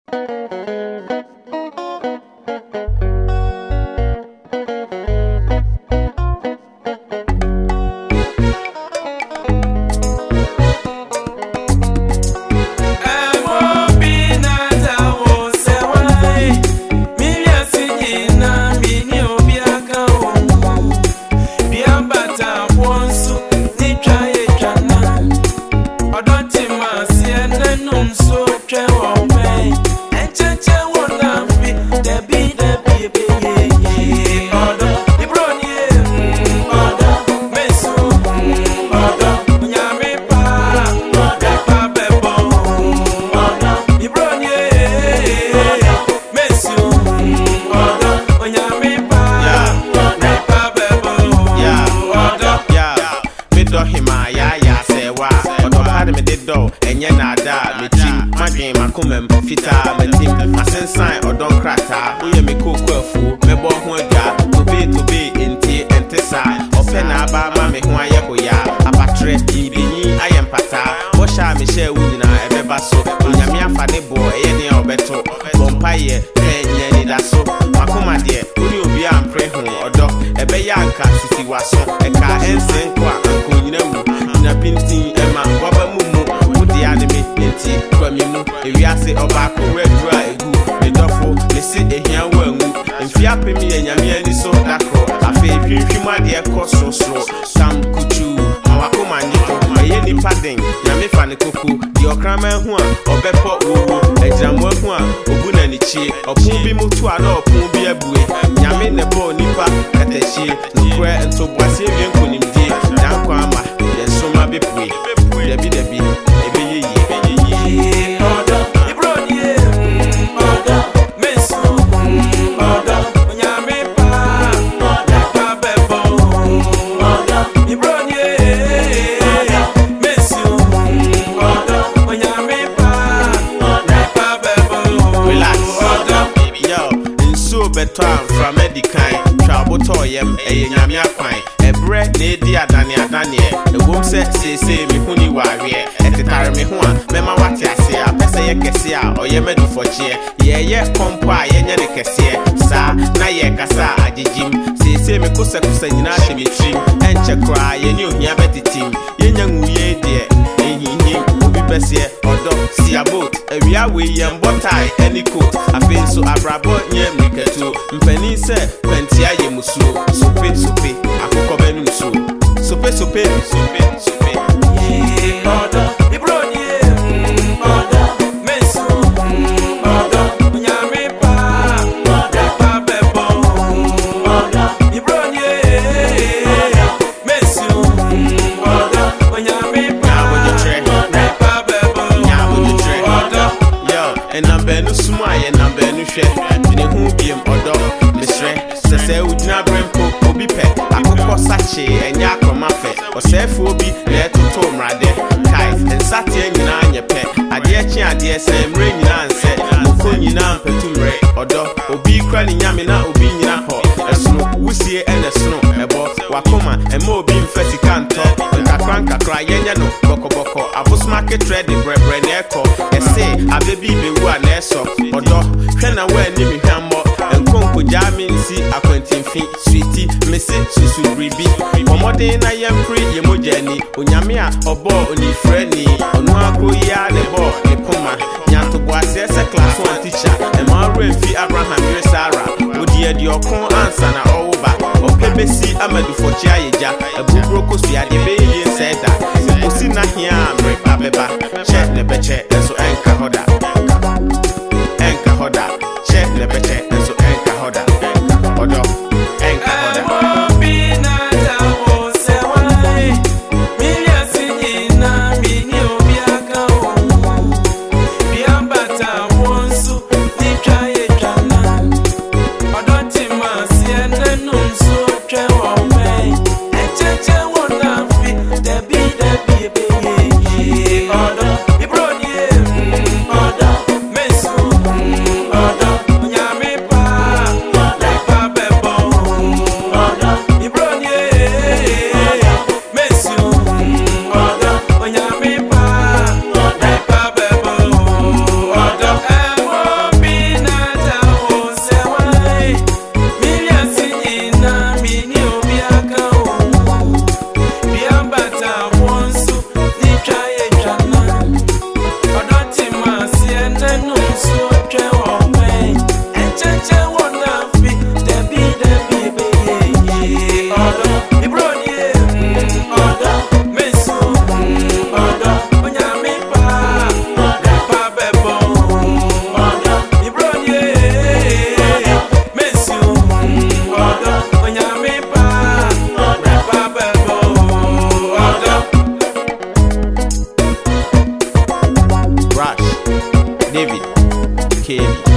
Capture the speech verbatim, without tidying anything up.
Enye nada, me team, my game, I come and fita, my team, I send sign or don't crata. We me cook well food, me bo hunger, to be to be in tea and tessa. Open aba, mammy, who I yako ya, a patre, bini, I am pata. Washa me share winning, I ever basso, Yamia Fane boy, any or better, Bompaye, Penny, that's so. Makuma dear, who you be and pray home or dog, a bayanka, Sissy was so, a car and send qua, and go, you know, in a pinting, Emma, Baba Mumu. Anime, enti, kwamimu, if you say Obako, red dry, good, the duffel, they say a young one, and Fiape me and Yami so that crow. I feel if you might dear cost so slow, some kuchu, our command, my yenny padding, Yami Fanikuku, the Okraman one, or Beppo, a Jamwa one, Obunanichi, or Pubi Mutuano, Pubi Abue, Yami Nebo Nipa, Katashi, Nukwe, and so Brazilian Kunim D, Nakwama, and Soma Bepwe, Debbie Debbie. Beton from Medicain, Trouble Toyem, a Yamia Quine, a bread, Lady Adania Daniel, the womb said, say, say, me honey warrior, at the time me one, Mamma what I say, I pass a cassia or Yemen for chair, yeah, yeah, compa, Yenya the cassia, sa, na ye cassa, a jim, say, say, me kusa kusa, you know, me trim, and check cry, you knew, Yabeti team, Yenyan, ye dear, and he will be best here, or dog, see a boat, a real way, and what tie, any coat, I feel so abrabo, yeah, make it too. Mpeni se pentia ye musu sope sope akoko benu so sope sope sope sope ye order ibroni e order mesu order nyame pa order pa bebo order ibroni e mesu order nyame pa order pa bebo nyabo tre order yo and na benu suma ye na benu hwe ni hu biem order say we did not bring Obi Pet, I could cause Sachi and Yakoma Fet, or say for Obi, let to Tom Rade, Kite, and Satin in your pet. I dear Chia, dear Sam, ring in answer, Mukuni Nam Petumre, or dog, Obi crying Yamina, Obi Naho, a snow, we see and a snow, a boss, Wakoma, and more beam Fessican top, and Kakranka cry Yano, Boko Boko, a bus market trade, bread, bread, echo, and say, a baby be one eso, or dog, Hena wear Nimi Hammo, and Conco Jamin see a quentin feet, sweetie, Missy, Susu Ribi, or more than I am free, Yemojani, Unyamia, or Bo, Uni Frenny, or Noaco Ya, the Bo, the Puma, Yanto Boise, a class one teacher, and Margaret Fee Abraham, U S R, would you your con answer now over, or P B C Amadu for Chiaja, a Bubrocos, the Adibayi said that, Osina here, break Abeba, check the beche, and so anchor hoda, anchor hoda, check the beche, and so anchor hoda, odo, anchor hoda. Order, David, K B.